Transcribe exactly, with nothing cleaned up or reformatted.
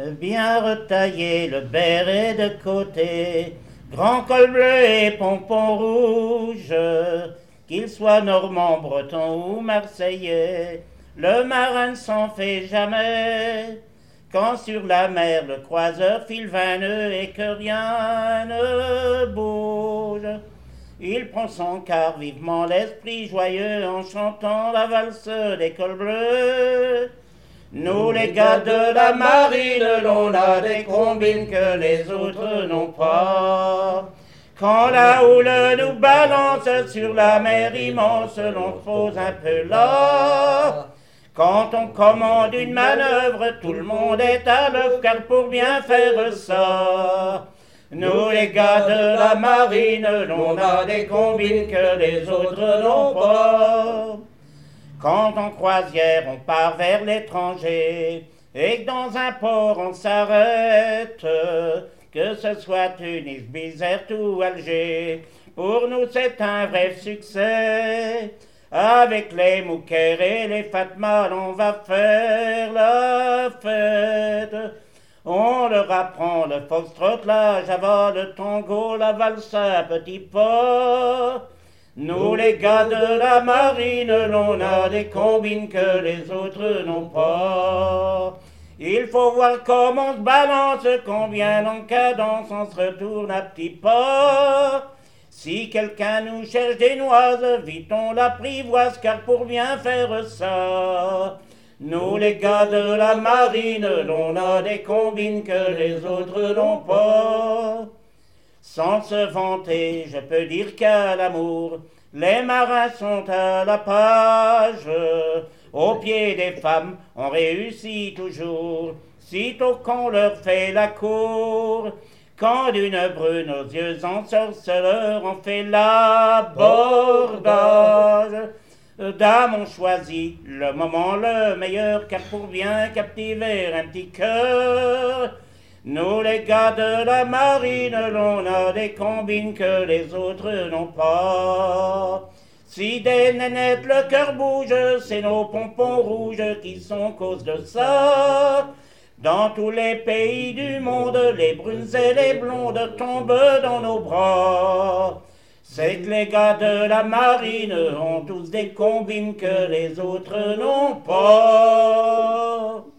bien retaillé, le béret de côté, grand col bleu et pompon rouge, qu'il soit normand, breton ou marseillais, le marin ne s'en fait jamais. Quand sur la mer le croiseur file vingt nœuds et que rien ne bouge, il prend son quart vivement l'esprit joyeux en chantant la valse des cols bleus. Nous les gars de la marine, l'on a des combines que les autres n'ont pas. Quand la houle nous balance sur la mer immense, l'on se pose un peu là. Quand on commande une manœuvre, tout le monde est à l'œuvre, car pour bien faire ça, nous les gars de la marine, l'on a des combines que les autres n'ont pas. Quand en croisière on part vers l'étranger, et que dans un port on s'arrête, que ce soit Tunis, Bizerte ou Alger, pour nous c'est un vrai succès. Avec les Moukers et les Fatmas, on va faire la fête. On leur apprend le foxtrot, la java, le tango, la valse à petits pas. Nous les gars de la marine, l'on a des combines que les autres n'ont pas. Il faut voir comment on se balance, combien en cadence on se retourne à petits pas. Si quelqu'un nous cherche des noises, vite on l'apprivoise, car pour bien faire ça, nous les gars de la marine, l'on a des combines que les autres n'ont pas. Sans se vanter, je peux dire qu'à l'amour, les marins sont à la page. Au pied des femmes, on réussit toujours, sitôt qu'on leur fait la cour. Quand d'une brune aux yeux ensorceleurs, on fait l'abordage. Dame, on choisit le moment le meilleur, car pour bien captiver un petit cœur, nous les gars de la marine, l'on a des combines que les autres n'ont pas. Si des nénettes le cœur bouge, c'est nos pompons rouges qui sont cause de ça. Dans tous les pays du monde, les brunes et les blondes tombent dans nos bras. C'est que les gars de la marine ont tous des combines que les autres n'ont pas.